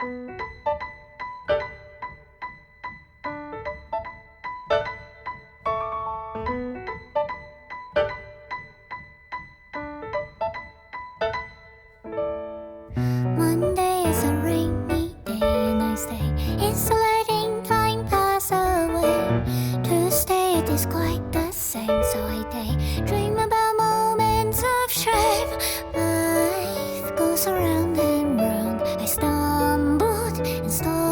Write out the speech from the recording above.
Monday is a rainy day and I stay insulating, time pass away. Tuesday it is quite the same, so I daydream about moments of shame. Life goes around and round. I stumbled and stumbled